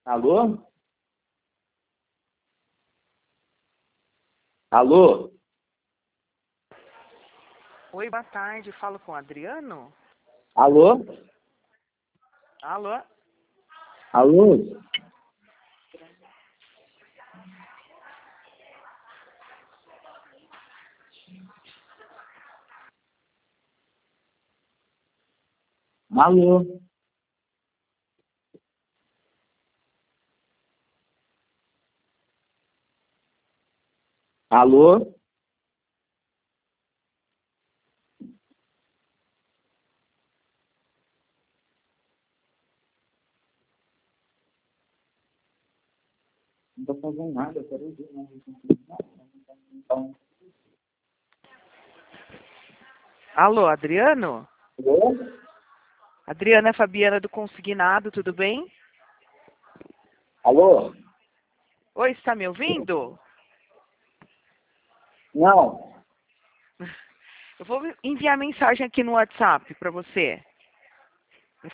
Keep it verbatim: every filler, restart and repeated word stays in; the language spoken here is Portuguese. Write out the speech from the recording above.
Alô? Alô? Oi, boa tarde. Falo com o Adriano? Alô? Alô? Alô? Alô? Alô? Não tô fazendo nada, eu quero ver. Não. Alô, Adriano? Alô? Adriana é Fabiana do Consignado, tudo bem? Alô? Oi, está me ouvindo? Não. Eu vou enviar mensagem aqui no WhatsApp para você.